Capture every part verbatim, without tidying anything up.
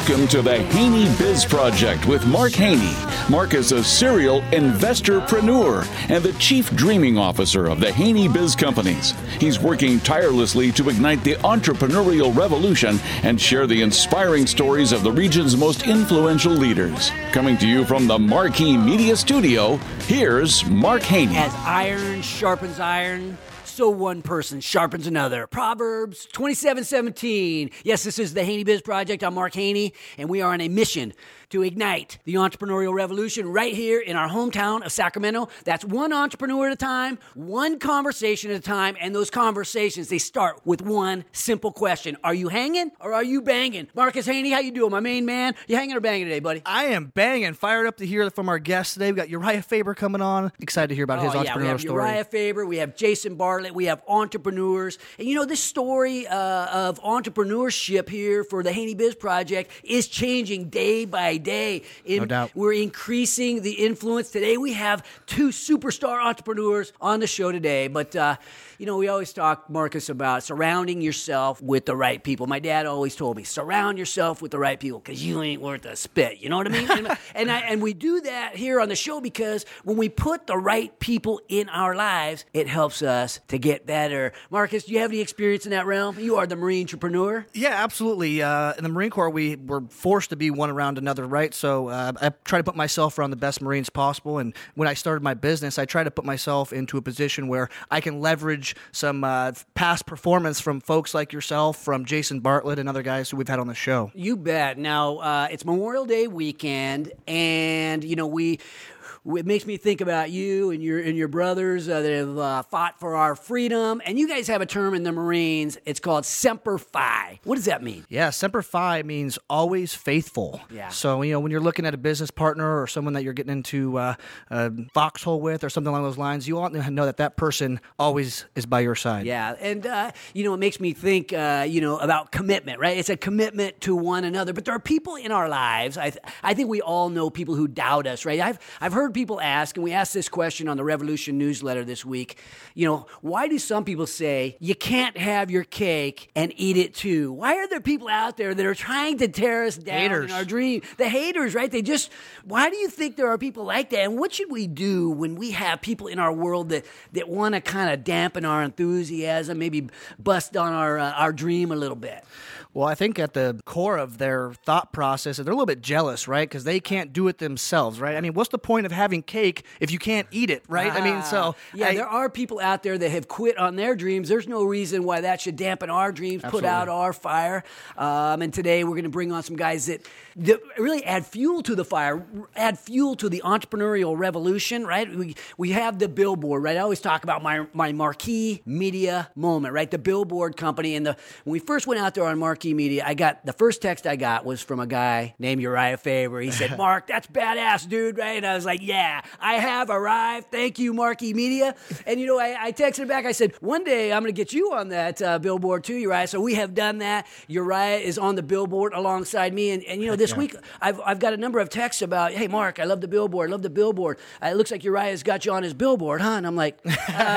Welcome to the Haney Biz Project with Mark Haney. Mark is a serial investorpreneur and the chief dreaming officer of the Haney Biz Companies. He's working tirelessly to ignite the entrepreneurial revolution and share the inspiring stories of the region's most influential leaders. Coming to you from the Marquee Media Studio, here's Mark Haney. As iron sharpens iron, so one person sharpens another. Proverbs twenty-seven seventeen. Yes, this is the Haney Biz Project. I'm Mark Haney, and we are on a mission to ignite the entrepreneurial revolution right here in our hometown of Sacramento. That's one entrepreneur at a time, one conversation at a time, and those conversations, they start with one simple question. Are you hanging or are you banging? Marcus Haney, how you doing, my main man? You hanging or banging today, buddy? I am banging. Fired up to hear from our guests today. We got Uriah Faber coming on. Excited to hear about oh, his yeah, entrepreneurial we have story. Uriah Faber, we have Jason Bartlett, we have entrepreneurs. And you know, this story uh, of entrepreneurship here for the Haney Biz Project is changing day by day. In, no doubt. We're increasing the influence. Today we have two superstar entrepreneurs on the show today. But, uh, you know, we always talk, Marcus, about surrounding yourself with the right people. My dad always told me, surround yourself with the right people because you ain't worth a spit. You know what I mean? and and, I, and we do that here on the show because when we put the right people in our lives, it helps us to get better. Marcus, do you have any experience in that realm? You are the Marine entrepreneur. Yeah, absolutely. Uh, in the Marine Corps, we were forced to be one around another, right? So uh, I try to put myself around the best Marines possible. And when I started my business, I try to put myself into a position where I can leverage some uh, past performance from folks like yourself, from Jason Bartlett and other guys who we've had on the show. You bet. Now, uh, it's Memorial Day weekend, and, you know, we... It makes me think about you and your and your brothers uh, that have uh, fought for our freedom. And you guys have a term in the Marines. It's called Semper Fi. What does that mean? Yeah, Semper Fi means always faithful. Yeah. So, you know, when you're looking at a business partner or someone that you're getting into uh, a foxhole with or something along those lines, you want to know that that person always is by your side. Yeah. And, uh, you know, it makes me think, uh, you know, about commitment, right? It's a commitment to one another. But there are people in our lives. I th- I think we all know people who doubt us, right? I've I've heard people ask, and we asked this question on the Revolution newsletter this week, you know, why do some people say you can't have your cake and eat it too? Why are there people out there that are trying to tear us down haters. in our dream? The haters, right? They just, why do you think there are people like that? And what should we do when we have people in our world that, that want to kind of dampen our enthusiasm, maybe bust on our, uh, our dream a little bit? Well, I think at the core of their thought process, they're a little bit jealous, right? Because they can't do it themselves, right? I mean, what's the point of having cake if you can't eat it, right? Ah, I mean, so... Yeah, I, there are people out there that have quit on their dreams. There's no reason why that should dampen our dreams, Absolutely. put out our fire. Um, and today we're going to bring on some guys that, that really add fuel to the fire, add fuel to the entrepreneurial revolution, right? We we have the Billboard, right? I always talk about my, my Marquee Media moment, right? The Billboard company. And the when we first went out there on Marquee Media, I got the first text I got was from a guy named Uriah Faber. He said, Mark, that's badass, dude, right? And I was like, yeah, I have arrived. Thank you, Marquee Media. And, you know, I, I texted back. I said, one day I'm going to get you on that uh, billboard too, Uriah. So we have done that. Uriah is on the billboard alongside me. And, and you know, this yeah. week I've I've got a number of texts about, hey, Mark, I love the billboard. love the billboard. Uh, it looks like Uriah's got you on his billboard, huh? And I'm like, uh,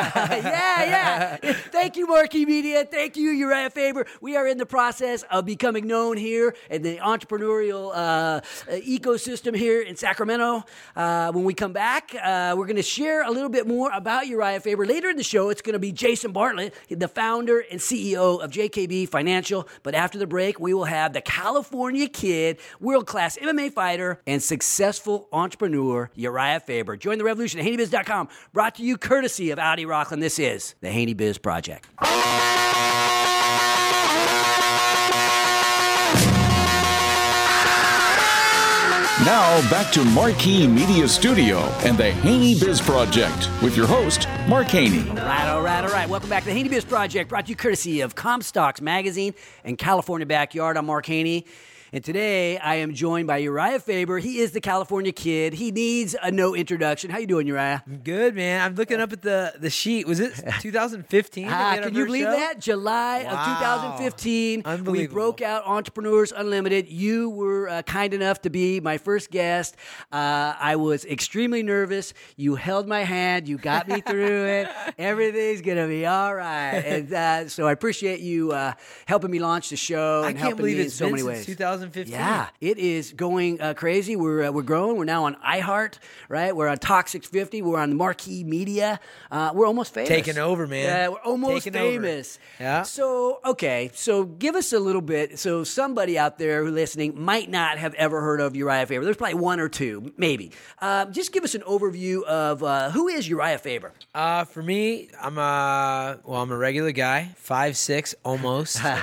yeah, yeah. Thank you, Marquee Media. Thank you, Uriah Faber. We are in the process of becoming known here in the entrepreneurial uh, ecosystem here in Sacramento. Uh, when we come back, uh, we're going to share a little bit more about Uriah Faber. Later in the show, it's going to be Jason Bartlett, the founder and C E O of J K B Financial. But after the break, we will have the California kid, world-class M M A fighter, and successful entrepreneur, Uriah Faber. Join the revolution at Haney Biz dot com, brought to you courtesy of Audi Rockland. This is the Haney Biz Project. Now, back to Marquee Media Studio and the Haney Biz Project with your host, Mark Haney. All right, all right, all right. Welcome back to the Haney Biz Project, brought to you courtesy of Comstocks Magazine and California Backyard. I'm Mark Haney. And today I am joined by Uriah Faber. He is the California kid. He needs a no introduction. How you doing, Uriah? Good, man. I'm looking up at the, the sheet. Was it twenty fifteen? Ah, can you believe show? that? July Wow. of two thousand fifteen. We Unbelievable. broke out Entrepreneurs Unlimited. You were uh, kind enough to be my first guest. Uh, I was extremely nervous. You held my hand. You got me through it. Everything's going to be all right. And uh, so I appreciate you uh, helping me launch the show I and can't helping believe me in it's so been many since ways. two thousand thousand fifteen. Yeah, it is going uh, crazy. We're uh, we're growing. We're now on iHeart, right? We're on Talk six fifty. We're on Marquee Media. Uh, we're almost famous. Taking over, man. Yeah, we're almost Taking over. famous. Yeah. So, okay, so give us a little bit. So somebody out there who listening might not have ever heard of Uriah Faber. There's probably one or two, maybe. Uh, just give us an overview of uh, who is Uriah Faber. Uh, for me, I'm a well, I'm a regular guy, five six, almost, one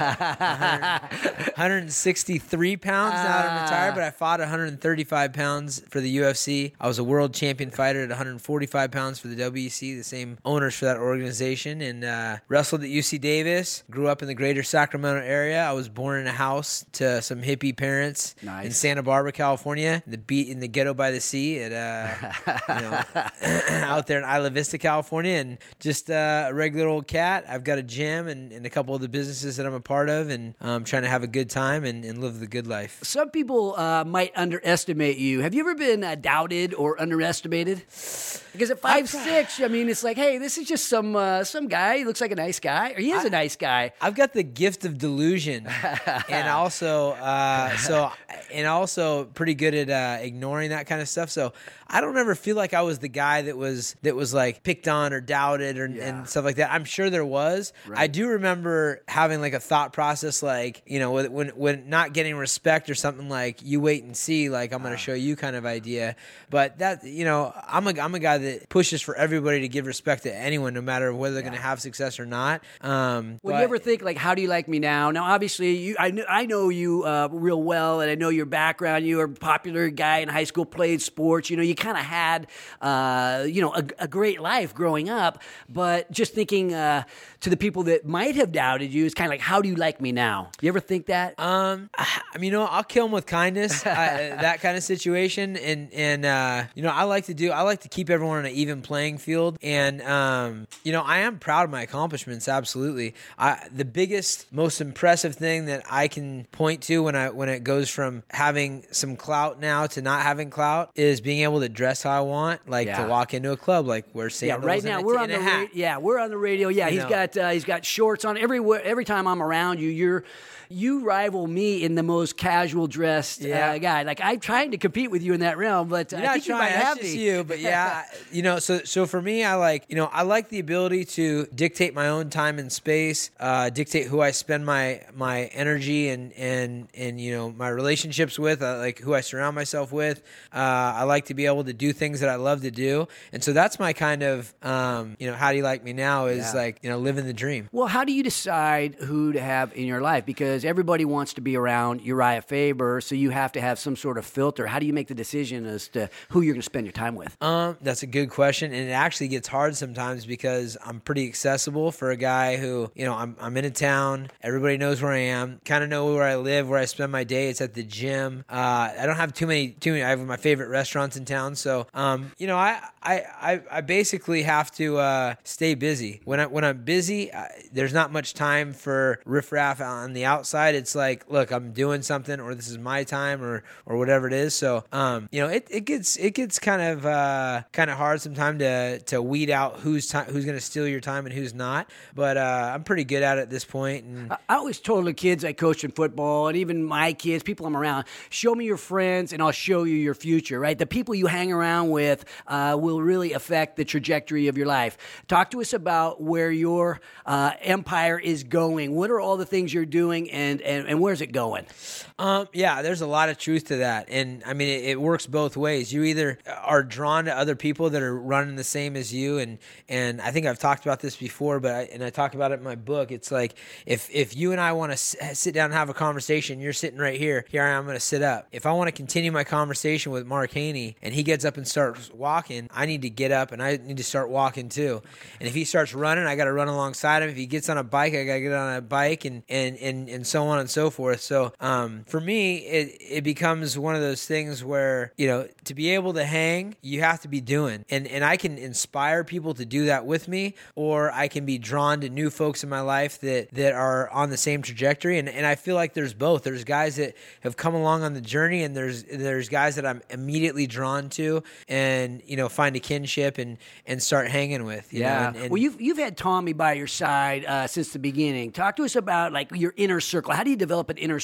hundred sixty-three pounds now that I'm retired. But I fought one hundred thirty-five pounds for the U F C. I was a world champion fighter at one hundred forty-five pounds for the W E C, the same owners for that organization, and uh, wrestled at U C Davis. Grew up in the greater Sacramento area. I was born in a house to some hippie parents Nice. in Santa Barbara, California, the beat in the ghetto by the sea, at uh, you know, out there in Isla Vista, California, and just uh, a regular old cat. I've got a gym and, and a couple of the businesses that I'm a part of, and um, trying to have a good time and, and live the good life. Some people uh, might underestimate you. Have you ever been uh, doubted or underestimated? Because at five six, I mean, it's like, hey, this is just some uh, some guy. He looks like a nice guy, or he is a nice guy. I've got the gift of delusion, and also uh, so and also pretty good at uh, ignoring that kind of stuff. So I don't ever feel like I was the guy that was that was like picked on or doubted or Yeah. and stuff like that. I'm sure there was. Right. I do remember having like a thought process, like, you know, when when not getting respect or something, like, you wait and see, like, I'm going to show you kind of idea. But that, you know, I'm a I'm a guy that pushes for everybody to give respect to anyone, no matter whether they're going to have success or not. Um, Well, but- you ever think, like, how do you like me now? Now, obviously, you, I, kn- I know you uh, real well, and I know your background. You were a popular guy in high school, played sports. You know, you kind of had, uh, you know, a, a great life growing up. But just thinking uh, to the people that might have doubted you, it's kind of like, how do you like me now? You ever think that? Um, I mean, you know, I'll kill them with kindness, I, that kind of situation, and and uh, you know, I like to do, I like to keep everyone on an even playing field, and um, you know, I am proud of my accomplishments. Absolutely, I, the biggest, most impressive thing that I can point to when I when it goes from having some clout now to not having clout is being able to dress how I want, like Yeah. to walk into a club, like wear Yeah, sandals. right and now a, we're on and the a hat. ra- yeah we're on the radio. Yeah, You he's know. got uh, he's got shorts on everywhere. Every time I'm around you, you're you rival me in the most casual dressed Yeah. uh, guy. Like, I'm trying to compete with you in that realm, but uh, You're I not think you trying, might that's have just me. you, but yeah, you know, so so for me, I like, you know, I like the ability to dictate my own time and space, uh, dictate who I spend my my energy and and and you know, my relationships with, uh, like who I surround myself with. Uh, I like to be able to do things that I love to do, and so that's my kind of, um, you know, how do you like me now is Yeah. like, you know, living the dream. Well, how do you decide who to have in your life? Because everybody wants to be around Uriah Faber, so you have to have some sort of filter. How do you make the decision as to who you're going to spend your time with? Um, that's a good question, and it actually gets hard sometimes because I'm pretty accessible for a guy who, you know, I'm I'm in a town, everybody knows where I am, kind of know where I live, where I spend my day. It's at the gym. Uh, I don't have too many too many. I have my favorite restaurants in town, so um, you know, I I I, I basically have to uh, stay busy. When I when I'm busy, I, there's not much time for riffraff on the outside. It's like, look, I'm doing something, or this is my time, or or whatever it is. So um, you know, it, it gets it gets kind of uh, kind of hard sometimes to to weed out who's time, who's going to steal your time and who's not. But uh, I'm pretty good at it at this point. And I I always told the kids I coach in football, and even my kids, people I'm around, show me your friends, and I'll show you your future, right? The people you hang around with uh, will really affect the trajectory of your life. Talk to us about where your uh, empire is going. What are all the things you're doing, and, and, and where's it going? Um, yeah, there's a lot of truth to that. And I mean, it, it works both ways. You either are drawn to other people that are running the same as you. And, and I think I've talked about this before, but I, and I talk about it in my book. It's like, if, if you and I want to s- sit down and have a conversation, you're sitting right here, here I am going to sit up. If I want to continue my conversation with Mark Haney and he gets up and starts walking, I need to get up and I need to start walking too. And if he starts running, I got to run alongside him. If he gets on a bike, I got to get on a bike, and, and, and, and so on and so forth. So, um, for me, it, it becomes one of those things where, you know, to be able to hang, you have to be doing. And, and I can inspire people to do that with me, or I can be drawn to new folks in my life that, that are on the same trajectory. And, and I feel like there's both. There's guys that have come along on the journey, and there's, there's guys that I'm immediately drawn to and, you know, find a kinship and, and start hanging with. You know? and, and, well, you've you've had Tommy by your side uh, since the beginning. Talk to us about, like, your inner circle. How do you develop an inner circle for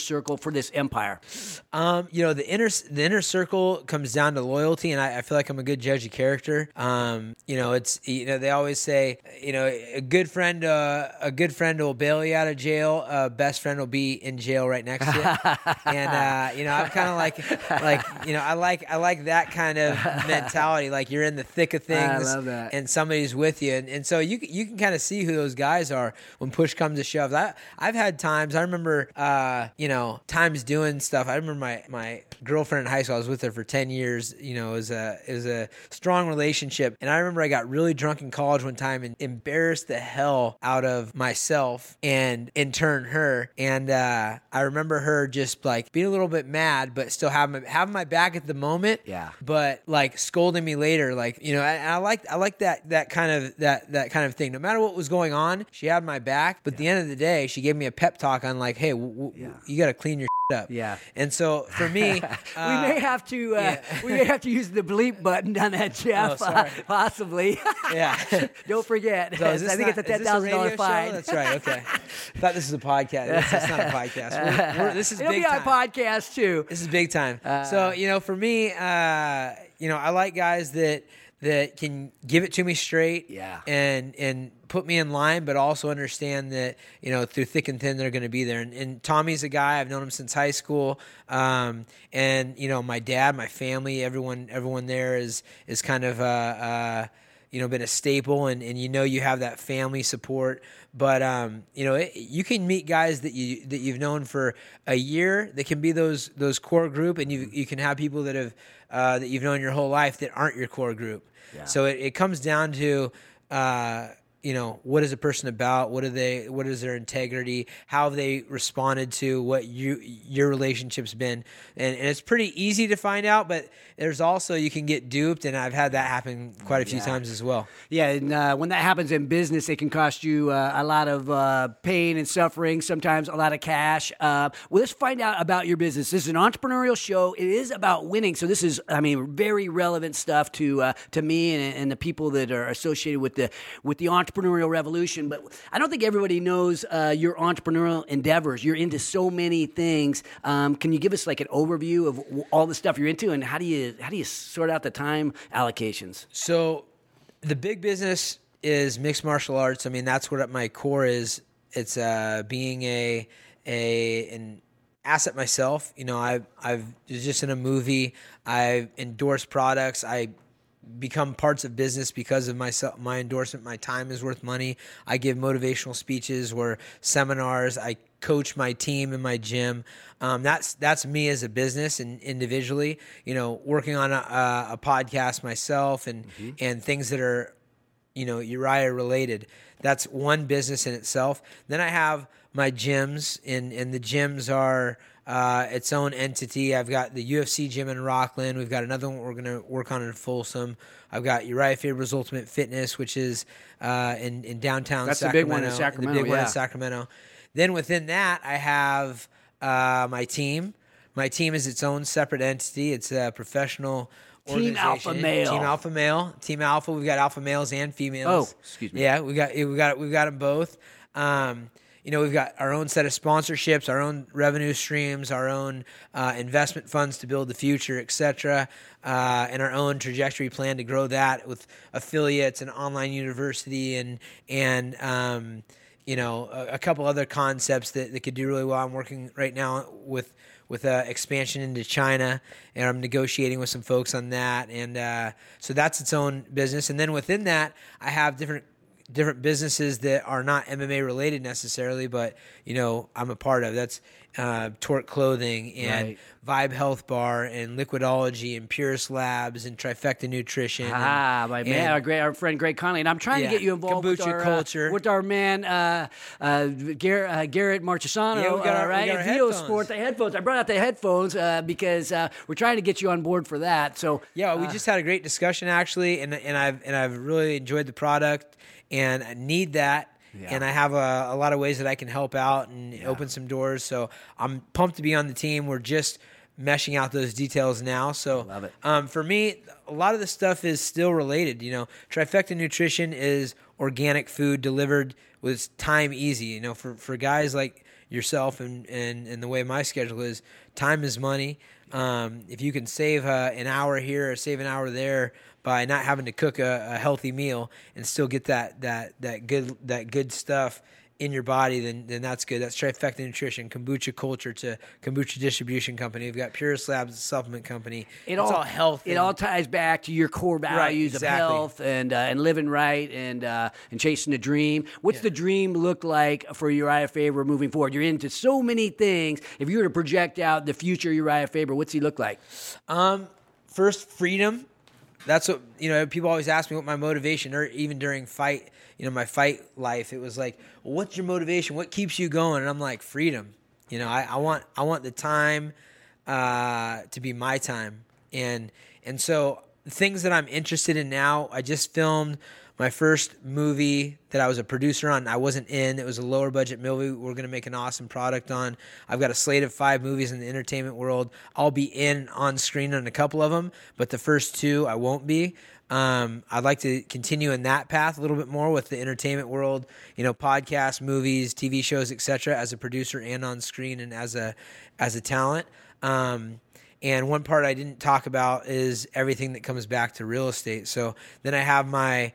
for this empire? Um, you know, the inner the inner circle comes down to loyalty, and I, I feel like I'm a good judge of character. Um, you know, it's you know they always say, you know, a good friend uh, a good friend will bail you out of jail. A best friend will be in jail right next to you. And uh, you know, I'm kind of like like you know I like I like that kind of mentality. Like you're in the thick of things, I love that. and somebody's with you, and, and so you you can kind of see who those guys are when push comes to shove. I I've had times. I remember uh, you know times doing stuff. I remember my my girlfriend in high school. I was with her for ten years. You know, it was a it was a strong relationship, and I remember I got really drunk in college one time and embarrassed the hell out of myself and in turn her. And uh, I remember her just like being a little bit mad, but still having having my back at the moment. Yeah. But like scolding me later, like you know, I, I like I like that that kind of that that kind of thing. No matter what was going on, she had my back. But at the end of the day, she gave me a pep talk on like, hey, w- w- Yeah. you got to clean your up. Yeah. And so for me, uh, we may have to uh, yeah. we may have to use the bleep button on that, Jeff. Oh, sorry. uh, possibly. yeah. Don't forget. So is this I think not- it's a ten is this thousand dollar radio show? fine. That's right. Okay. I thought this was a podcast. This is not a podcast. We're, we're, this is It'll big be on time. podcast too. This is big time. Uh, so you know, for me, uh, you know, I like guys that that can give it to me straight. Yeah. And and put me in line, but also understand that you know through thick and thin they're going to be there. And, and Tommy's a guy I've known him since high school. Um, and you know, my dad, my family, everyone, everyone there is is kind of uh, uh, you know been a staple, and, and you know you have that family support. But um, you know, it, you can meet guys that you that you've known for a year that can be those those core group, and you you can have people that have uh, that you've known your whole life that aren't your core group. Yeah. So it, it comes down to uh, you know, what is a person about? What are they? What is their integrity? How have they responded to what you your relationship's been? And, and it's pretty easy to find out, but there's also you can get duped, and I've had that happen quite a few Yeah. times as well. Yeah, and uh, when that happens in business, it can cost you uh, a lot of uh, pain and suffering, sometimes a lot of cash. Uh, well, let's find out about your business. This is an entrepreneurial show. It is about winning. So this is, I mean, very relevant stuff to uh, to me and, and the people that are associated with the with the entrepreneurial revolution. But I don't think everybody knows uh, your entrepreneurial endeavors. You're into so many things. Um, can you give us like an overview of w- all the stuff you're into, and how do you how do you sort out the time allocations? So the big business is mixed martial arts. I mean, that's what my core is. It's uh, being a a an asset myself. You know, I I've was just in a movie. I endorse products. I become parts of business because of my my endorsement. My time is worth money. I give motivational speeches or seminars. I coach my team in my gym. Um, that's that's me as a business and individually. You know, working on a, a podcast myself and mm-hmm. and things that are, you know, Uriah related. That's one business in itself. Then I have my gyms, and and the gyms are Uh, its own entity. I've got the U F C gym in Rockland. We've got another one we're going to work on in Folsom. I've got Uriah Faber's Ultimate Fitness, which is uh, in, in downtown That's Sacramento. the big one in Sacramento, The big one yeah. in Sacramento. Then within that, I have uh, my team. My team is its own separate entity. It's a professional Team Alpha organization. Male. Team Alpha Male. Team Alpha. We've got alpha males and females. Oh, excuse me. Yeah, we got we got we got them both. Um, You know, we've got our own set of sponsorships, our own revenue streams, our own uh, investment funds to build the future, et cetera, uh, and our own trajectory plan to grow that with affiliates and online university and and um, you know a, a couple other concepts that, that could do really well. I'm working right now with with uh, expansion into China, and I'm negotiating with some folks on that, and uh, so that's its own business. And then within that, I have different. different businesses that are not M M A related necessarily, but, you know, I'm a part of. That's uh, Torque Clothing and Right. Vibe Health Bar and Liquidology and Purist Labs and Trifecta Nutrition. Ah, and, my man, and- our great, our friend Greg Conley, and I'm trying Yeah, to get you involved with kombucha our culture. Uh, with our man uh, uh, Garrett, uh, Garrett Marchesano, Yeah, we got our- uh, we right? got our And Vio headphones. Sport, the headphones. I brought out the headphones uh, because uh, we're trying to get you on board for that. So Yeah, we uh, just had a great discussion actually, and and I've and I've really enjoyed the product, and I need that. Yeah. And I have a, a lot of ways that I can help out and open some doors. So I'm pumped to be on the team. We're just meshing out those details now. So Love it. Um, for me, a lot of the stuff is still related. You know, Trifecta Nutrition is organic food delivered with time easy. You know, for, for guys like yourself and, and, and the way my schedule is, time is money. Um, if you can save uh, an hour here or save an hour there by not having to cook a, a healthy meal and still get that that that good that good stuff in your body, then then that's good. That's Trifecta Nutrition, Kombucha Culture to Kombucha Distribution Company. We've got Purist Labs, a supplement company. It it's all, all health. It and, all ties back to your core values Right, exactly. of health and uh, and living right and uh, and chasing the dream. What's Yeah. the dream look like for Uriah Faber moving forward? You're into so many things. If you were to project out the future Uriah Faber, what's he look like? Um, first, freedom. That's what, you know, people always ask me what my motivation, or even during fight, you know, my fight life, it was like, well, what's your motivation? What keeps you going? And I'm like, freedom. You know, I, I want, I want the time, uh, to be my time. And, and so the things that I'm interested in now, I just filmed my first movie that I was a producer on. I wasn't in. It was a lower budget movie we're going to make an awesome product on. I've got a slate of five movies in the entertainment world. I'll be in on screen on a couple of them, but the first two I won't be. Um, I'd like to continue in that path a little bit more with the entertainment world, you know, podcasts, movies, T V shows, et cetera, as a producer and on screen and as a as a talent. Um, and one part I didn't talk about is everything that comes back to real estate. So then I have my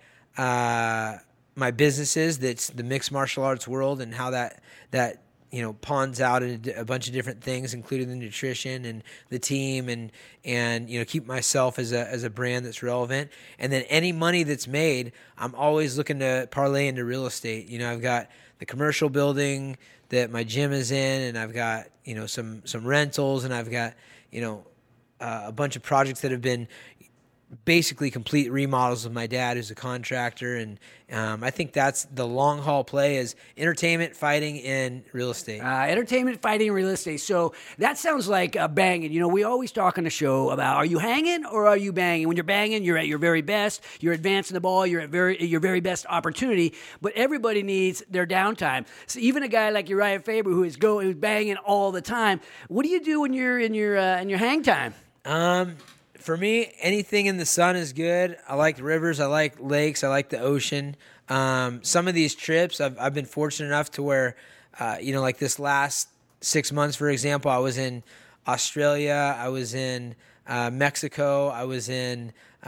uh, my businesses, that's the mixed martial arts world, and how that that you know pawns out into a bunch of different things, including the nutrition and the team, and and you know keep myself as a as a brand that's relevant. And then any money that's made, I'm always looking to parlay into real estate. You know, I've got the commercial building that my gym is in, and I've got you know some some rentals, and I've got you know uh, a bunch of projects that have been basically complete remodels of my dad, who's a contractor. And um, I think that's the long haul play, is entertainment, fighting, and real estate. Uh, entertainment, fighting, real estate. So that sounds like uh, banging. You know, we always talk on the show about, are you hanging or are you banging? When you're banging, you're at your very best. You're advancing the ball. You're at very your very best opportunity. But everybody needs their downtime. So even a guy like Uriah Faber, who is going, who's banging all the time. What do you do when you're in your uh, in your hang time? Um. For me, anything in the sun is good. I like rivers. I like lakes. I like the ocean. Um, some of these trips, I've, I've been fortunate enough to where, uh, you know, like this last six months, for example, I was in Australia. I was in uh, Mexico. I was in,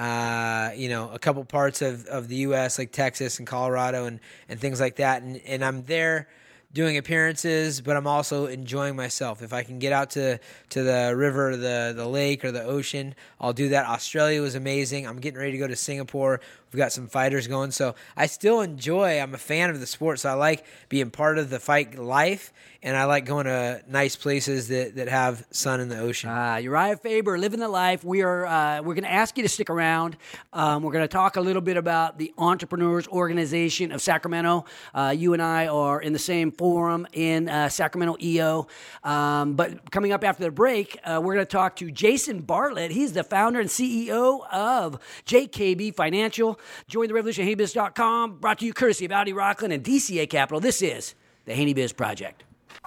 uh, you know, a couple parts of, of the U S, like Texas and Colorado and, and things like that. And, and I'm there doing appearances, but I'm also enjoying myself. If I can get out to, to the river, or the, the lake, or the ocean, I'll do that. Australia was amazing. I'm getting ready to go to Singapore. We've got some fighters going. So I still enjoy, I'm a fan of the sport, so I like being part of the fight life, and I like going to nice places that, that have sun in the ocean. Uh, Uriah Faber, living the life. We are uh, we're going to ask you to stick around. Um, we're going to talk a little bit about the Entrepreneurs Organization of Sacramento. Uh, you and I are in the same forum in uh, Sacramento E O. Um, but coming up after the break, uh, we're going to talk to Jason Bartlett. He's the founder and C E O of J K B Financial. Join the revolution at Haney Biz dot com. Brought to you courtesy of Audi Rockland and D C A Capital. This is the Haney Biz Project.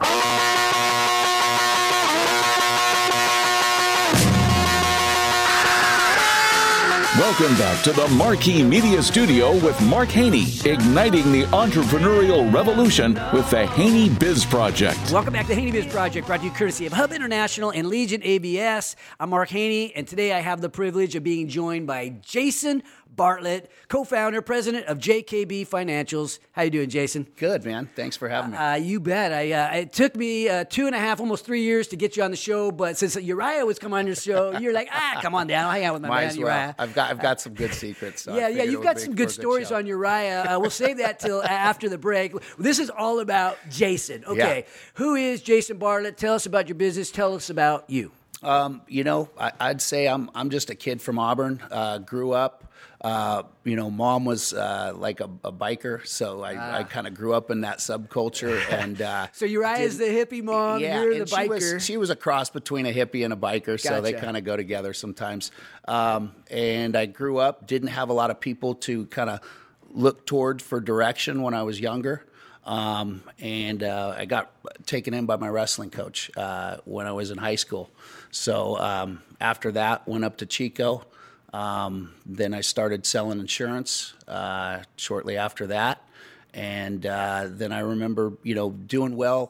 Welcome back to the Marquee Media Studio with Mark Haney, igniting the entrepreneurial revolution with the Haney Biz Project. Welcome back to the Haney Biz Project, brought to you courtesy of Hub International and Legion A B S. I'm Mark Haney, and today I have the privilege of being joined by Jason Bartlett, co-founder, president of J K B Financials. How you doing, Jason? Good, man. Thanks for having me. Uh, you bet. I, uh, it took me uh, two and a half, almost three years to get you on the show, but since Uriah was coming on your show, you're like, ah, come on down. I'll hang out with my Might man, as well. Uriah. I've got I've got some good secrets. So I yeah, yeah, figured it you've would got make some for a good stories show. on Uriah. Uh, we'll save that till after the break. This is all about Jason. Okay, Yeah. Who is Jason Bartlett? Tell us about your business. Tell us about you. Um, you know, I, I'd say I'm I'm just a kid from Auburn. Uh, grew up. Uh, you know, mom was uh, like a, a biker, so I, Ah. I kind of grew up in that subculture. And uh, So Uriah is the hippie mom. yeah, You're the and she biker. was she was a cross between a hippie and a biker, so they Gotcha. kind of go together sometimes. Um, and I grew up, didn't have a lot of people to kind of look toward for direction when I was younger. Um, and uh, I got taken in by my wrestling coach uh, when I was in high school. So um, after that, went up to Chico. Um, then I started selling insurance uh, shortly after that. And uh, then I remember, you know, doing well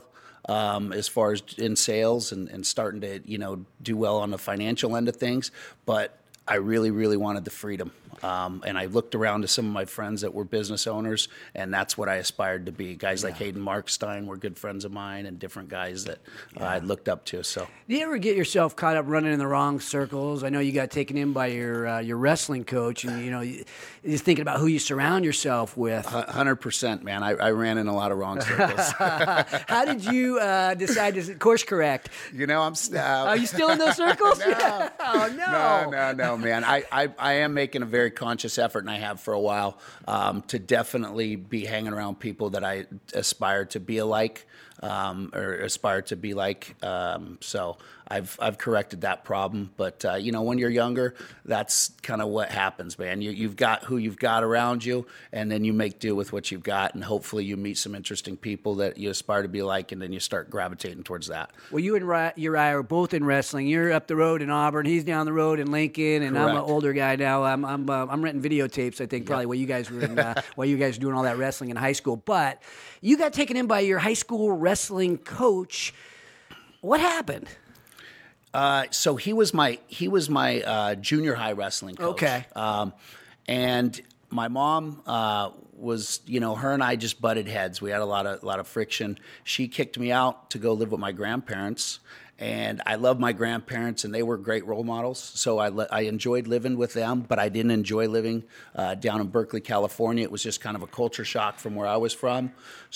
um, as far as in sales and, and starting to, you know, do well on the financial end of things. But I really, really wanted the freedom. Um, and I looked around to some of my friends that were business owners, and that's what I aspired to be. Guys yeah. like Hayden Markstein were good friends of mine, and different guys that yeah. uh, I looked up to. So, do you ever get yourself caught up running in the wrong circles? I know you got taken in by your uh, your wrestling coach, and you know, you, you're thinking about who you surround yourself with. one hundred percent, man. I, I ran in a lot of wrong circles. How did you uh, decide to course correct? You know, I'm. St- uh, Are you still in those circles? no. Oh no, no, no, no, man. I, I, I am making a very conscious effort, and I have for a while, um, to definitely be hanging around people that I aspire to be alike, um, or aspire to be like. Um, so I've I've corrected that problem. But uh, you know, when you're younger, that's kind of what happens, man. You, you've got who you've got around you, and then you make do with what you've got, and hopefully you meet some interesting people that you aspire to be like, and then you start gravitating towards that. Well, you and Uri- Uriah are both in wrestling. You're up the road in Auburn. He's down the road in Lincoln, and Correct. I'm an older guy now. I'm I'm uh, I'm renting videotapes. I think probably Yep. while you guys were in, uh, while you guys were doing all that wrestling in high school. But you got taken in by your high school wrestling coach. What happened? Uh, so he was my he was my uh, junior high wrestling coach. Okay. Um, and my mom uh, was, you know, her and I just butted heads. We had a lot of a lot of friction. She kicked me out to go live with my grandparents. And I love my grandparents, and they were great role models. So I, le- I enjoyed living with them, but I didn't enjoy living uh, down in Berkeley, California. It was just kind of a culture shock from where I was from.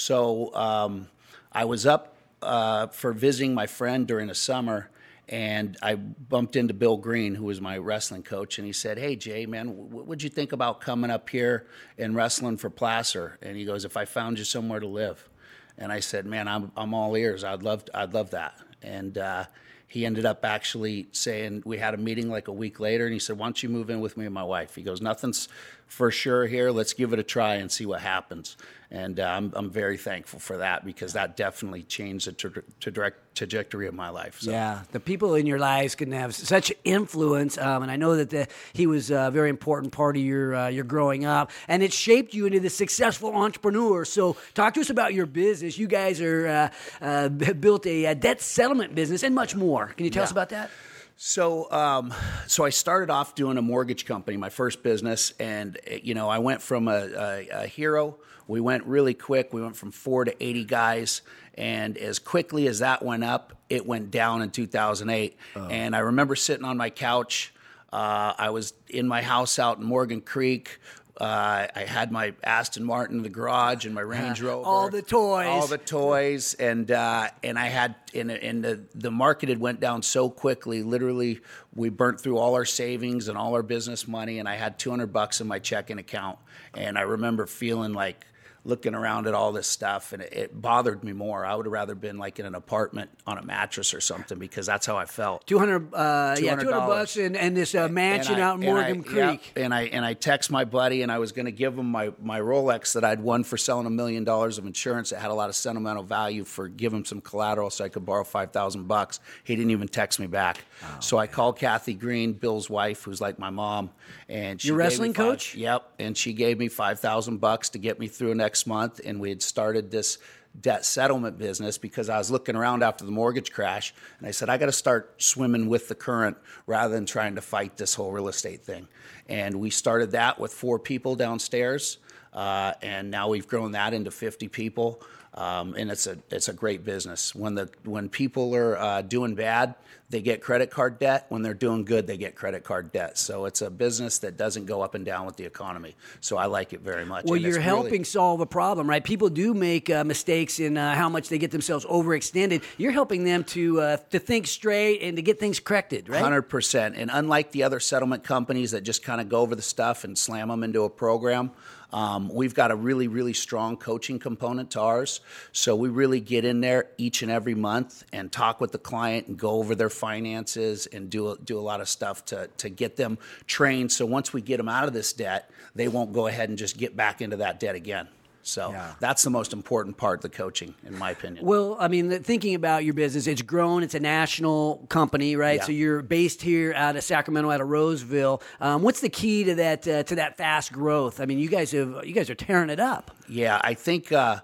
So um, I was up uh, for visiting my friend during the summer, and I bumped into Bill Green, who was my wrestling coach, and he said, "Hey, Jay, man, what would you think about coming up here and wrestling for Placer?" And he goes, "If I found you somewhere to live." And I said, "Man, I'm I'm all ears. I'd love I'd love that." And uh, he ended up actually saying, we had a meeting like a week later, and he said, "Why don't you move in with me and my wife?" He goes, "Nothing's for sure here. Let's give it a try and see what happens." And uh, I'm I'm very thankful for that, because that definitely changed the tra- tra- trajectory of my life. So. Yeah, the people in your lives can have such influence, um, and I know that the, he was a very important part of your uh, your growing up, and it shaped you into the successful entrepreneur. So, talk to us about your business. You guys are uh, uh, built a, a debt settlement business and much more. Can you tell Yeah. us about that? So, um, so I started off doing a mortgage company, my first business, and you know, I went from a, a, a hero. We went really quick. We went from four to eighty guys, and as quickly as that went up, it went down in two thousand eight. Oh. And I remember sitting on my couch. Uh, I was in my house out in Morgan Creek. Uh, I had my Aston Martin in the garage and my Range Rover. All the toys. All the toys. And uh, and I had, and, and the, the market had went down so quickly. Literally, we burnt through all our savings and all our business money, and I had two hundred bucks in my checking account. And I remember feeling like, looking around at all this stuff, and it, it bothered me more. I would have rather been like in an apartment on a mattress or something, because that's how I felt. Two hundred, uh, yeah, two hundred bucks, and, and this uh, mansion and I, out in Morgan I, Creek. Yeah, and I and I text my buddy, and I was going to give him my my Rolex that I'd won for selling a million dollars of insurance. It had a lot of sentimental value, for give him some collateral so I could borrow five thousand bucks. He didn't even text me back. Oh, so I called Kathy Green, Bill's wife, who's like my mom, and she your gave wrestling me five, coach. Yep, and she gave me five thousand bucks to get me through next month, and we had started this debt settlement business because I was looking around after the mortgage crash, and I said, I got to start swimming with the current rather than trying to fight this whole real estate thing. And we started that with four people downstairs, uh, and now we've grown that into fifty people. Um, and it's a it's a great business. When the when people are uh, doing bad, they get credit card debt. When they're doing good, they get credit card debt. So it's a business that doesn't go up and down with the economy. So I like it very much. Well, and you're it's helping really, solve a problem, right? People do make uh, mistakes in uh, how much they get themselves overextended. You're helping them to uh, to think straight and to get things corrected, right? one hundred percent. And unlike the other settlement companies that just kind of go over the stuff and slam them into a program, Um, we've got a really, really strong coaching component to ours. So we really get in there each and every month and talk with the client and go over their finances and do a, do a lot of stuff to, to get them trained. So once we get them out of this debt, they won't go ahead and just get back into that debt again. So Yeah. that's the most important part of the coaching, in my opinion. Well, I mean, the- thinking about your business, it's grown. It's a national company, right? Yeah. So you're based here out of Sacramento, out of Roseville. Um, what's the key to that uh, to that fast growth? I mean, you guys have you guys are tearing it up. Yeah, I think uh,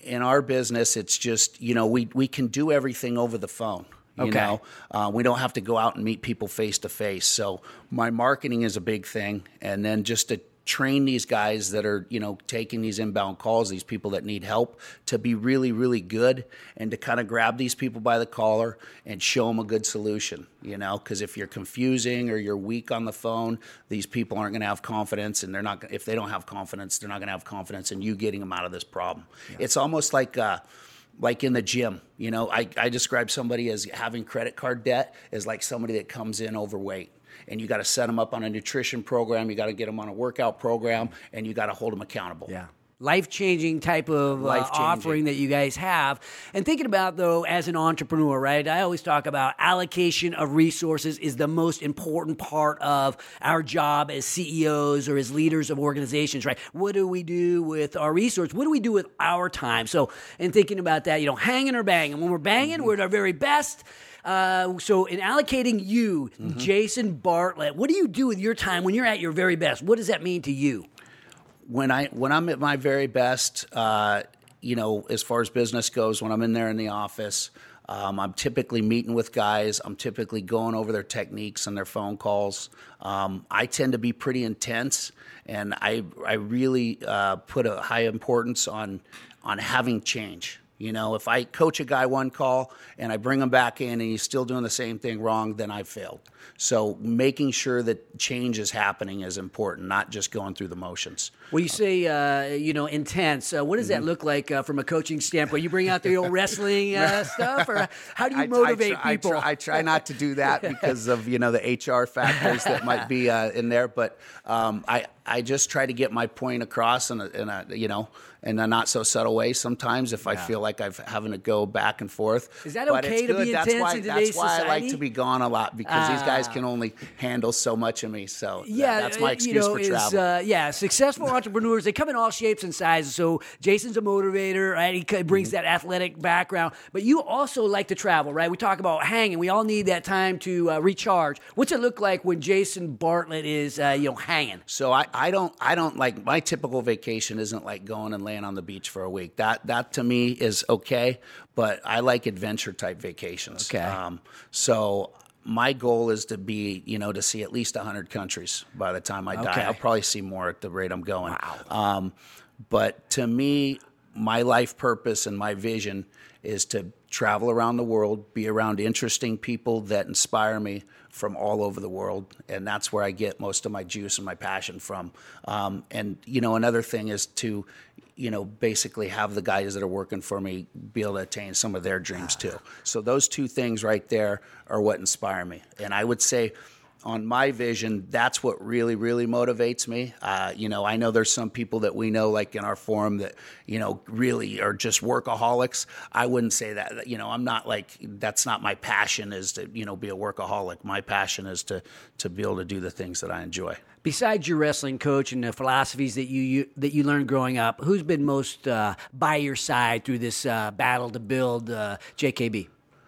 in our business, it's just, you know, we, we can do everything over the phone. You Okay. know, uh, we don't have to go out and meet people face to face. So my marketing is a big thing. And then just to train these guys that are, you know, taking these inbound calls, these people that need help, to be really, really good, and to kind of grab these people by the collar and show them a good solution, you know, because if you're confusing or you're weak on the phone, these people aren't going to have confidence, and they're not, if they don't have confidence, they're not going to have confidence in you getting them out of this problem. Yeah. It's almost like, uh, like in the gym, you know, I, I describe somebody as having credit card debt as like somebody that comes in overweight. And you got to set them up on a nutrition program. You got to get them on a workout program, and you got to hold them accountable. Yeah. Life-changing type of uh, offering that you guys have. And thinking about, though, as an entrepreneur, right, I always talk about allocation of resources is the most important part of our job as C E Os or as leaders of organizations, right? What do we do with our resources? What do we do with our time? So in thinking about that, you know, hanging or banging. When we're banging, mm-hmm. we're at our very best. Uh, so in allocating you, mm-hmm. Jason Bartlett, what do you do with your time when you're at your very best? What does that mean to you? When I when I'm at my very best, uh, you know, as far as business goes, when I'm in there in the office, um, I'm typically meeting with guys. I'm typically going over their techniques and their phone calls. Um, I tend to be pretty intense, and I I really uh, put a high importance on on having change. You know, if I coach a guy one call and I bring him back in and he's still doing the same thing wrong, then I failed. So making sure that change is happening is important, not just going through the motions. Well, you say, uh, you know, intense. Uh, what does mm-hmm. that look like uh, from a coaching standpoint? You bring out the old wrestling uh, stuff, or how do you motivate I, I try, people? I try, I try not to do that because of, you know, the H R factors that might be uh, in there. But um, I, I just try to get my point across in a, in a you know, in a not so subtle way sometimes if yeah. I feel like I'm having to go back and forth. Is that but okay to good. be that's intense why, in today's That's why society? I like to be gone a lot, because uh, these guys can only handle so much of me. So yeah, that, that's my excuse you know, for is, travel. Uh, yeah, successful entrepreneurs, they come in all shapes and sizes. So Jason's a motivator, right? He brings mm-hmm. that athletic background. But you also like to travel, right? We talk about hanging. We all need that time to uh, recharge. What's it look like when Jason Bartlett is, uh, you know, hanging? So I, I don't, I don't like, my typical vacation isn't like going and laying on the beach for a week. That, that to me is okay, but I like adventure type vacations. Okay. Um, so my goal is to be, you know, to see at least one hundred countries by the time I die. Okay. I'll probably see more at the rate I'm going. Wow. Um, but to me, my life purpose and my vision is to travel around the world, be around interesting people that inspire me from all over the world, and that's where I get most of my juice and my passion from. Um, and, you know, another thing is to, you know, basically have the guys that are working for me be able to attain some of their dreams too. So those two things right there are what inspire me. And I would say, on my vision, that's what really, really motivates me. Uh, you know, I know there's some people that we know, like in our forum, that, you know, really are just workaholics. I wouldn't say that. You know, I'm not like, that's not my passion, is to, you know, be a workaholic. My passion is to to be able to do the things that I enjoy. Besides your wrestling coach and the philosophies that you, you that you learned growing up, who's been most uh, by your side through this uh, battle to build uh, J K B?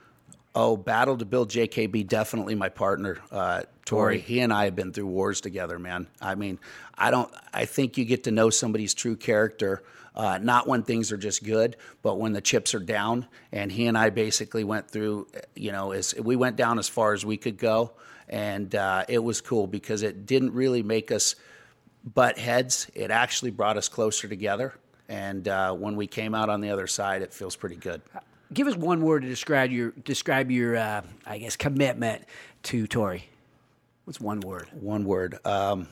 Oh, battle to build J K B, definitely my partner, uh, Tori. He and I have been through wars together, man. I mean, I don't. I think you get to know somebody's true character, uh, not when things are just good, but when the chips are down. And he and I basically went through, you know, as we went down as far as we could go, and uh, it was cool because it didn't really make us butt heads. It actually brought us closer together. And uh, when we came out on the other side, it feels pretty good. Give us one word to describe your describe your uh, I guess commitment to Tori. What's one word? One word. Um,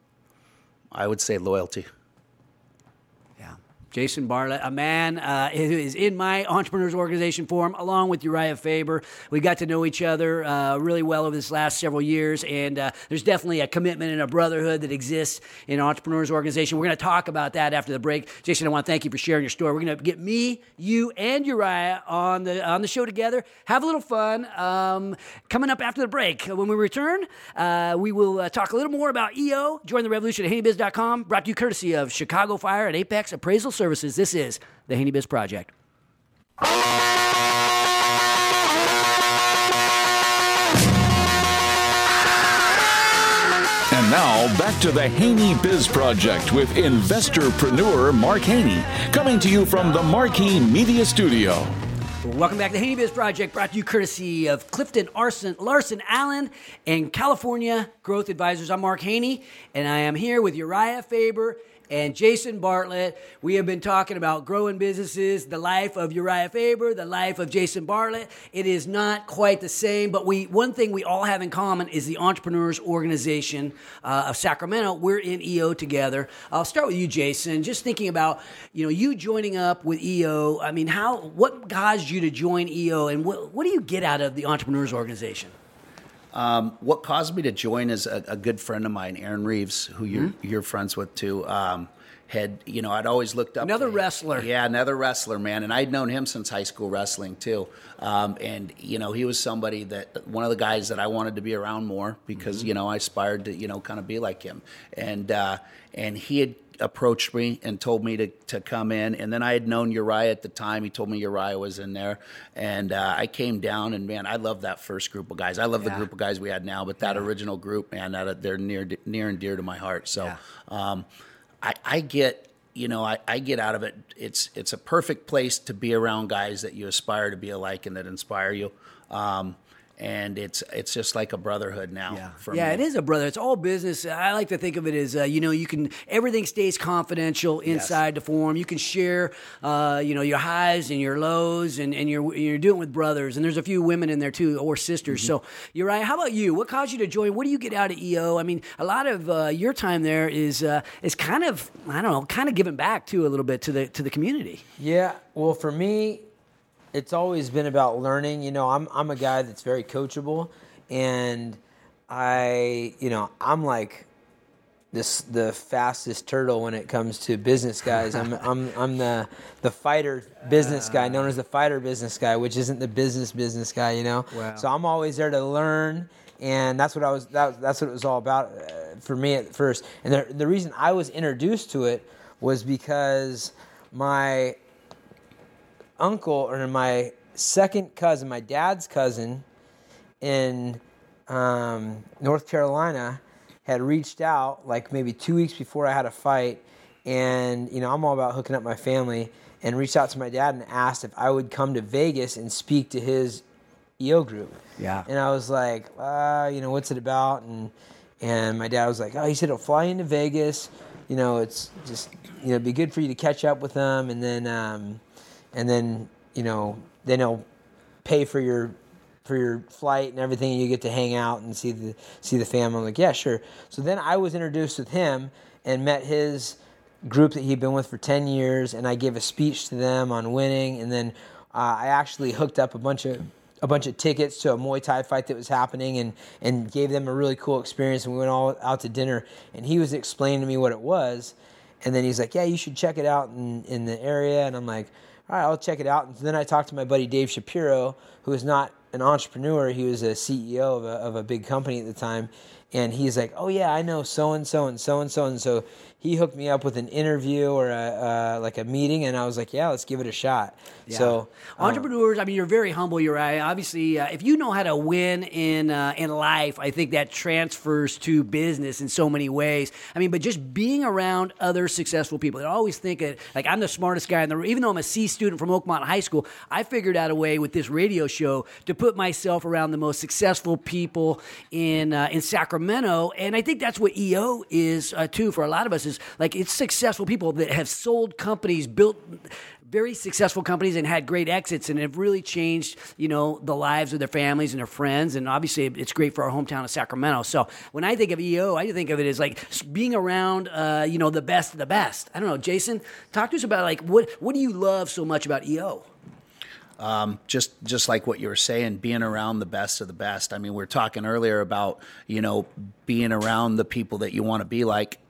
I would say loyalty. Yeah. Jason Bartlett, a man uh, who is in my Entrepreneurs Organization Forum, along with Uriah Faber. We got to know each other uh, really well over this last several years, and uh, there's definitely a commitment and a brotherhood that exists in Entrepreneurs Organization. We're going to talk about that after the break. Jason, I want to thank you for sharing your story. We're going to get me, you, and Uriah on the on the show together. Have a little fun. Um, coming up after the break, when we return, uh, we will uh, talk a little more about E O. Join the revolution at Haney Biz dot com. Brought to you courtesy of Chicago Fire and Apex Appraisal Services. This is the Haney Biz Project. And Now, back to the Haney Biz Project with investorpreneur Mark Haney, coming to you from the Marquee Media Studio. Welcome back to the Haney Biz Project, brought to you courtesy of Clifton Arson, Larson Allen and California Growth Advisors. I'm Mark Haney, and I am here with Uriah Faber and Jason Bartlett. We have been talking about growing businesses, the life of Uriah Faber, the life of Jason Bartlett. It is not quite the same, but we one thing we all have in common is the Entrepreneurs Organization uh, of Sacramento. We're in E O together. I'll start with you, Jason. Just thinking about, you know, you joining up with E O. I mean, how what caused you to join E O, and what what do you get out of the Entrepreneurs Organization? Um, what caused me to join is a, a good friend of mine, Aaron Reeves, who you're, mm-hmm. you're friends with too. Um, had you know, I'd always looked up another to wrestler. Yeah, another wrestler, man, and I'd known him since high school wrestling too. Um, and you know, he was somebody that one of the guys that I wanted to be around more because mm-hmm. you know I aspired to you know kind of be like him. And uh, and he had approached me and told me to, to come in, and then I had known Uriah at the time. He told me Uriah was in there, and uh, I came down, and man, I love that first group of guys. I love yeah. the group of guys we had now, but that yeah. original group, man, that they're near near and dear to my heart. So yeah. um, I, I get, you know, I, I get out of it. It's it's a perfect place to be around guys that you aspire to be alike and that inspire you. Um, And it's it's just like a brotherhood now. Yeah, for yeah me. It is a brother. It's all business. I like to think of it as, uh, you know, you can, everything stays confidential inside yes. the forum. You can share, uh, you know, your highs and your lows, and, and you're you're doing it with brothers. And there's a few women in there too, or sisters. Mm-hmm. So, Uriah, how about you? What caused you to join? What do you get out of E O? I mean, a lot of uh, your time there is uh, is kind of, I don't know, kind of giving back too a little bit to the to the community. Yeah. Well, for me, it's always been about learning. You know, I'm I'm a guy that's very coachable, and I, you know, I'm like this the fastest turtle when it comes to business guys. I'm I'm I'm the the fighter business guy, known as the fighter business guy, which isn't the business business guy. You know, wow. So I'm always there to learn, and that's what I was. That, that's what it was all about uh, for me at first. And the the reason I was introduced to it was because my uncle, or my second cousin, my dad's cousin in um, North Carolina, had reached out like maybe two weeks before I had a fight, and you know I'm all about hooking up my family, and reached out to my dad and asked if I would come to Vegas and speak to his E O group. Yeah. And I was like, uh, you know, what's it about? And and my dad was like, oh, he said he'll fly into Vegas. You know, it's just, you know, it'd be good for you to catch up with them, and then um, and then you know then he'll pay for your for your flight and everything, and you get to hang out and see the see the family. I'm like, yeah, sure. So then I was introduced with him and met his group that he'd been with for ten years, and I gave a speech to them on winning, and then uh, I actually hooked up a bunch of a bunch of tickets to a Muay Thai fight that was happening, and and gave them a really cool experience, and we went all out to dinner, and he was explaining to me what it was, and then he's like, yeah, you should check it out in, in the area, and I'm like, all right, I'll check it out. And then I talked to my buddy Dave Shapiro, who is not an entrepreneur. He was a C E O of a, of a big company at the time. And he's like, oh, yeah, I know so-and-so and so-and-so. And so he hooked me up with an interview or a, uh, like a meeting. And I was like, yeah, let's give it a shot. Yeah. So um, entrepreneurs, I mean, you're very humble, Uriah. Obviously, uh, if you know how to win in uh, in life, I think that transfers to business in so many ways. I mean, but just being around other successful people. I always think, of, like, I'm the smartest guy in the room. Even though I'm a C student from Oakmont High School, I figured out a way with this radio show to put myself around the most successful people in uh, in Sacramento. And I think that's what E O is, uh, too, for a lot of us, is like it's successful people that have sold companies, built very successful companies, and had great exits, and have really changed, you know, the lives of their families and their friends. And obviously, it's great for our hometown of Sacramento. So when I think of E O, I think of it as like being around, uh, you know, the best of the best. I don't know, Jason, talk to us about like what what do you love so much about E O? Um, just just like what you were saying, being around the best of the best. I mean, we were talking earlier about, you know, being around the people that you want to be like.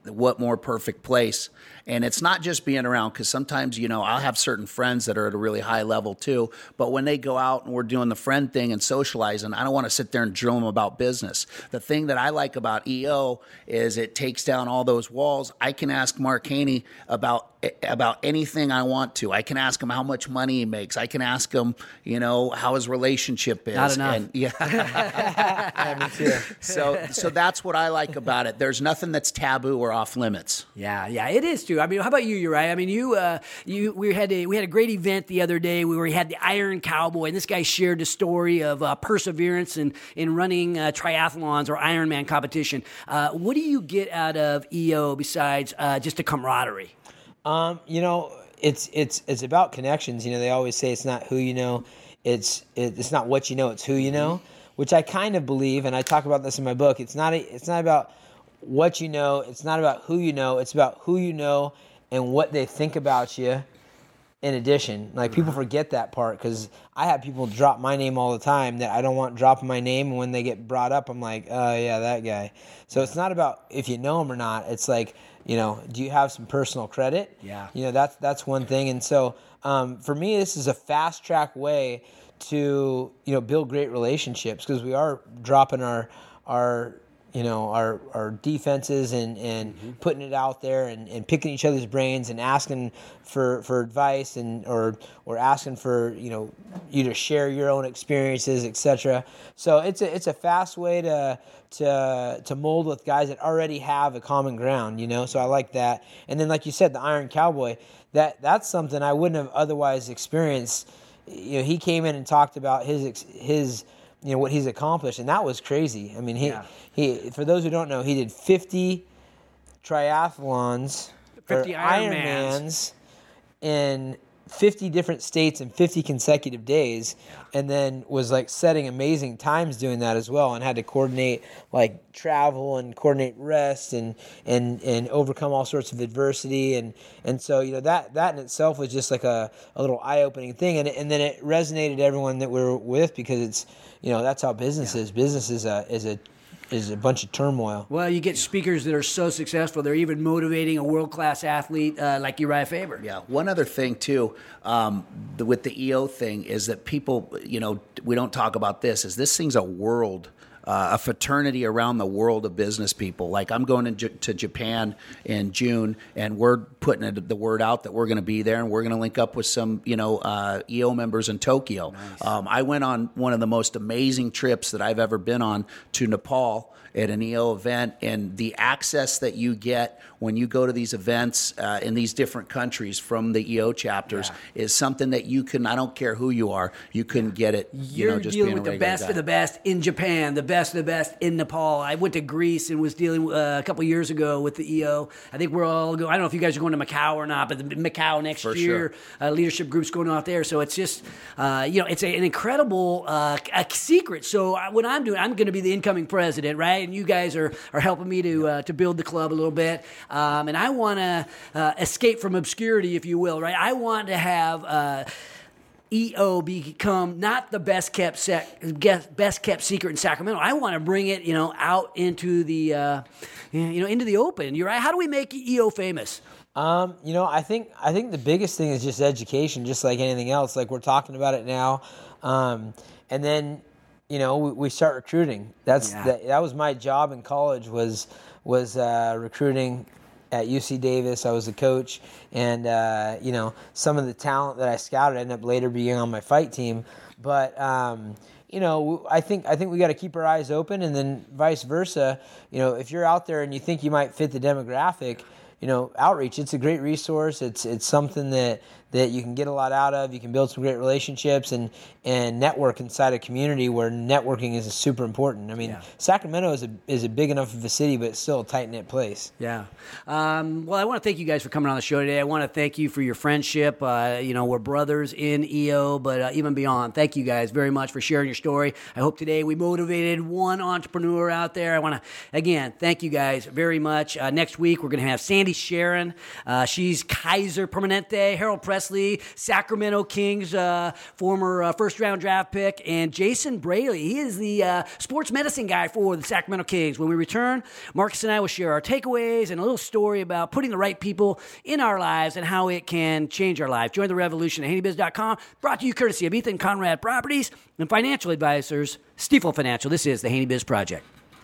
what more perfect place? And it's not just being around, because sometimes, you know, I'll have certain friends that are at a really high level too, but when they go out and we're doing the friend thing and socializing, I don't want to sit there and drill them about business. The thing that I like about E O is it takes down all those walls. I can ask Mark Haney about about anything I want to. I can ask him how much money he makes. I can ask him, you know, how his relationship is. Not enough. And, yeah. Yeah, me too. so, so that's what I like about it. There's nothing that's taboo or off limits. Yeah, yeah, it is too. I mean, how about you, Uriah? I mean, you, uh, you, we had a we had a great event the other day where we had the Iron Cowboy, and this guy shared the story of uh, perseverance in in running uh, triathlons or Ironman competition. Uh, what do you get out of E O besides uh, just a camaraderie? Um, you know, it's it's it's about connections. You know, they always say it's not who you know, it's it, it's not what you know, it's who you know, which I kind of believe, and I talk about this in my book. It's not a, it's not about what you know, it's not about who you know, it's about who you know and what they think about you. In addition, like people forget that part, because I have people drop my name all the time that I don't want dropping my name, and when they get brought up, I'm like, oh yeah, that guy. So it's not about if you know him or not. It's like, you know, do you have some personal credit? Yeah. You know, that's that's one thing. And so um, for me, this is a fast track way to, you know, build great relationships, because we are dropping our our you know, our, our defenses and, and mm-hmm. putting it out there and, and picking each other's brains and asking for, for advice and or or asking for, you know, you to share your own experiences, et cetera. So it's a it's a fast way to to to mold with guys that already have a common ground, you know. So I like that. And then, like you said, the Iron Cowboy, that that's something I wouldn't have otherwise experienced. You know, he came in and talked about his his you know what he's accomplished, and that was crazy. I mean, he yeah. he for those who don't know, he did fifty triathlons, fifty Ironmans in fifty different states in fifty consecutive days, yeah. and then was like setting amazing times doing that as well, and had to coordinate like travel and coordinate rest and and and overcome all sorts of adversity, and and so you know that that in itself was just like a, a little eye-opening thing, and and then it resonated everyone that we were with, because it's, you know, that's how business yeah. is. Business is a is a is a bunch of turmoil. Well, you get speakers that are so successful, they're even motivating a world-class athlete uh, like Uriah Faber. Yeah. One other thing, too, um, the, with the E O thing is that people, you know, we don't talk about this, is this thing's a world, uh, a fraternity around the world of business people. Like, I'm going to, to Japan in June, and we're putting it, the word out that we're going to be there, and we're going to link up with some, you know, uh, E O members in Tokyo. Nice. Um, I went on one of the most amazing trips that I've ever been on to Nepal at an E O event, and the access that you get when you go to these events uh, in these different countries from the E O chapters yeah. is something that you can, I don't care who you are, you can get it. You You're know, just dealing being with a the best guy. of the best in Japan, the best of the best in Nepal. I went to Greece and was dealing uh, a couple years ago with the E O. I think we're all going, I don't know if you guys are going to Macau or not, but the Macau next For year, sure. uh, leadership groups going out there. So it's just, uh, you know, it's a, an incredible uh, a secret. So I, what I'm doing, I'm going to be the incoming president, right? And you guys are, are helping me to uh, to build the club a little bit. Um, and I want to uh, escape from obscurity, if you will, right? I want to have uh, E O become not the best kept sec- best kept secret in Sacramento. I want to bring it, you know, out into the uh, you know into the open. You're right. How do we make E O famous? Um, you know, I think I think the biggest thing is just education, just like anything else. Like, we're talking about it now, um, and then, you know, we, we start recruiting. That's Yeah. that, that was my job in college, was was uh, recruiting at U C Davis. I was a coach, and uh, you know, some of the talent that I scouted ended up later being on my fight team. But um, you know, I think I think we got to keep our eyes open, and then vice versa. You know, if you're out there and you think you might fit the demographic, you know, outreach. It's a great resource. It's it's something that, that you can get a lot out of. You can build some great relationships and, and network inside a community where networking is super important. I mean, Yeah. Sacramento is a is a big enough of a city, but it's still a tight-knit place. Yeah. Um, well, I want to thank you guys for coming on the show today. I want to thank you for your friendship. Uh, you know, we're brothers in E O, but uh, even beyond. Thank you guys very much for sharing your story. I hope today we motivated one entrepreneur out there. I want to, again, thank you guys very much. Uh, next week, we're going to have Sandy Sharon. Uh, she's Kaiser Permanente. Harold Preston Wesley, Sacramento Kings, uh, former uh, first-round draft pick, and Jason Braley. He is the uh, sports medicine guy for the Sacramento Kings. When we return, Marcus and I will share our takeaways and a little story about putting the right people in our lives and how it can change our life. Join the revolution at Haney Biz dot com, brought to you courtesy of Ethan Conrad Properties and financial advisors, Stifel Financial. This is the Haney Biz Project.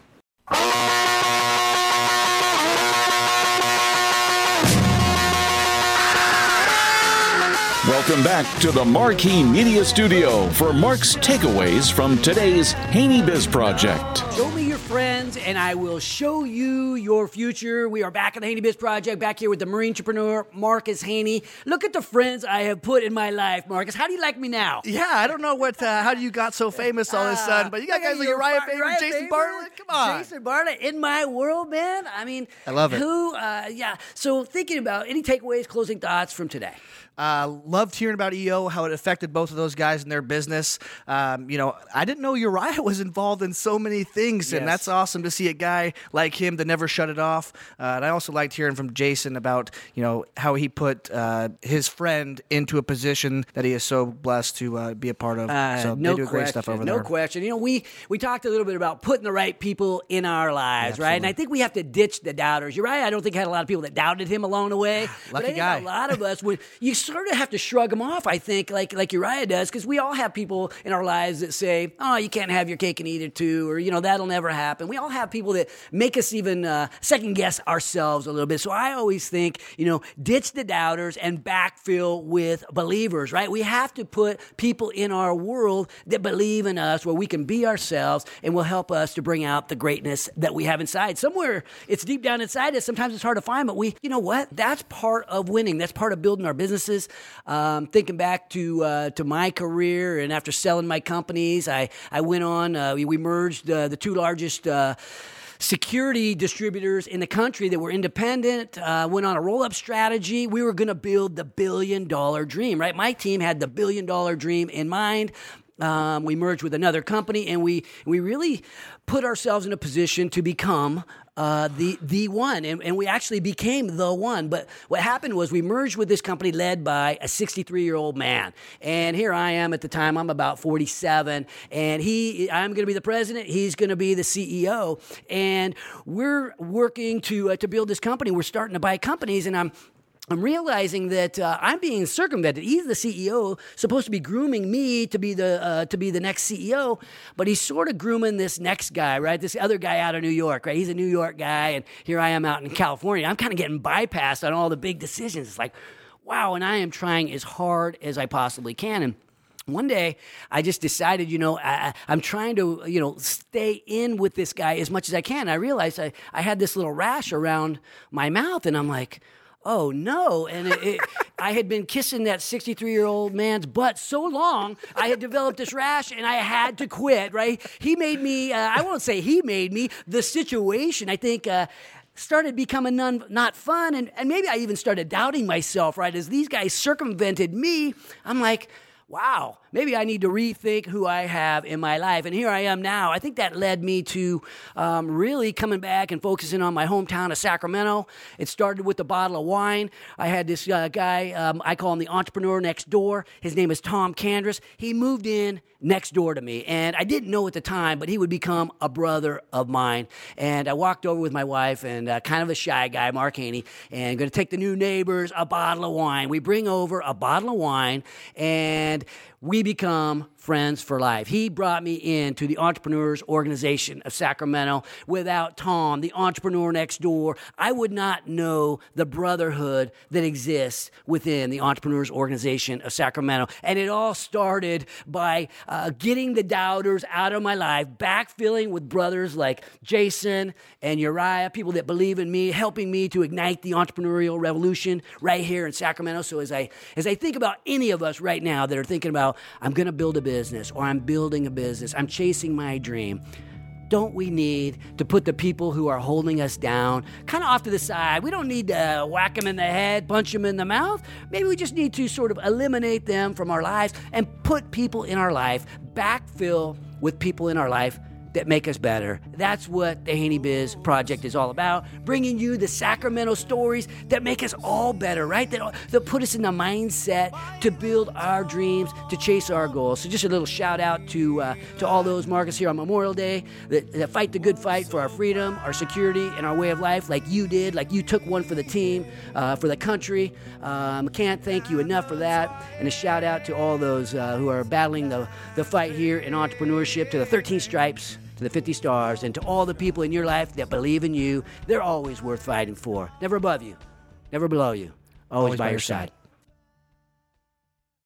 Welcome back to the Marquee Media Studio for Mark's takeaways from today's Haney Biz Project. Show me your friends, and I will show you your future. We are back at the Haney Biz Project, back here with the Marine entrepreneur, Marcus Haney. Look at the friends I have put in my life, Marcus. How do you like me now? Yeah, I don't know what uh, how you got so famous all of a sudden, but you got guys like Uriah Faber, Jason Bartlett. Come on. Jason Bartlett in my world, man. I mean, I love it. Who, uh, yeah. So thinking about any takeaways, closing thoughts from today? Uh, loved hearing about E O, how it affected both of those guys in their business. Um, you know, I didn't know Uriah was involved in so many things, and Yes. that's awesome to see a guy like him that never shut it off. Uh, and I also liked hearing from Jason about, you know, how he put uh, his friend into a position that he is so blessed to uh, be a part of. Uh, so no they do great question, stuff over no there. question. You know, we we talked a little bit about putting the right people in our lives, Yeah, right? And I think we have to ditch the doubters. Uriah, I don't think had a lot of people that doubted him along the way. but I think guy. a lot of us would. You sort of have to shrug them off. I think, like like Uriah does, because we all have people in our lives that say, "Oh, you can't have your cake and eat it too," or you know, that'll never happen. We all have people that make us even uh, second guess ourselves a little bit. So I always think, you know, ditch the doubters and backfill with believers, right? We have to put people in our world that believe in us, where we can be ourselves and will help us to bring out the greatness that we have inside. Somewhere it's deep down inside us. Sometimes it's hard to find, but we, you know what? That's part of winning. That's part of building our businesses. Um, thinking back to uh, to my career, and after selling my companies, I I went on. Uh, we, we merged uh, the two largest Uh, security distributors in the country that were independent, uh, went on a roll-up strategy. We were going to build the billion-dollar dream, right? My team had the billion-dollar dream in mind. Um, we merged with another company, and we we really put ourselves in a position to become uh, the the one, and, and we actually became the one. But what happened was we merged with this company led by a sixty-three-year-old man, and here I am at the time. I'm about forty-seven, and he I'm going to be the president. He's going to be the C E O, and we're working to uh, to build this company. We're starting to buy companies, and I'm. I'm realizing that uh, I'm being circumvented. He's the C E O, supposed to be grooming me to be the uh, to be the next C E O, but he's sort of grooming this next guy, right? This other guy out of New York, right? He's a New York guy, and here I am out in California. I'm kind of getting bypassed on all the big decisions. It's like, wow, and I am trying as hard as I possibly can. And one day, I just decided, you know, I, I'm trying to, you know, stay in with this guy as much as I can. I realized I, I had this little rash around my mouth, and I'm like, oh no. And it, it, I had been kissing that sixty-three-year-old man's butt so long, I had developed this rash, and I had to quit, right? He made me, uh, I won't say he made me, the situation, I think, uh, started becoming none, not fun. And, and maybe I even started doubting myself, right? As these guys circumvented me, I'm like, wow, maybe I need to rethink who I have in my life. And here I am now. I think that led me to um, really coming back and focusing on my hometown of Sacramento. It started with a bottle of wine. I had this uh, guy, um, I call him the entrepreneur next door. His name is Tom Candress. He moved in next door to me, and I didn't know at the time, but he would become a brother of mine. And I walked over with my wife and uh, kind of a shy guy, Mark Haney, and going to take the new neighbors a bottle of wine. We bring over a bottle of wine, and we become friends for life. He brought me into the Entrepreneurs Organization of Sacramento. Without Tom, the entrepreneur next door, I would not know the brotherhood that exists within the Entrepreneurs Organization of Sacramento. And it all started by uh, getting the doubters out of my life, backfilling with brothers like Jason and Uriah, people that believe in me, helping me to ignite the entrepreneurial revolution right here in Sacramento. So as I as I think about any of us right now that are thinking about, I'm going to build a business, or I'm building a business, I'm chasing my dream, don't we need to put the people who are holding us down kind of off to the side? We don't need to whack them in the head, punch them in the mouth. Maybe we just need to sort of eliminate them from our lives and put people in our life, backfill with people in our life that make us better. That's what the Haney Biz Project is all about, bringing you the Sacramento stories that make us all better, right? That, that put us in the mindset to build our dreams, to chase our goals. So just a little shout out to uh, to all those, Marcus, here on Memorial Day that, that fight the good fight for our freedom, our security, and our way of life like you did, like you took one for the team, uh, for the country. Um, can't thank you enough for that. And a shout out to all those uh, who are battling the, the fight here in entrepreneurship, to the thirteen Stripes, to the fifty Stars, and to all the people in your life that believe in you. They're always worth fighting for. Never above you, never below you, always, always by, by your side. side.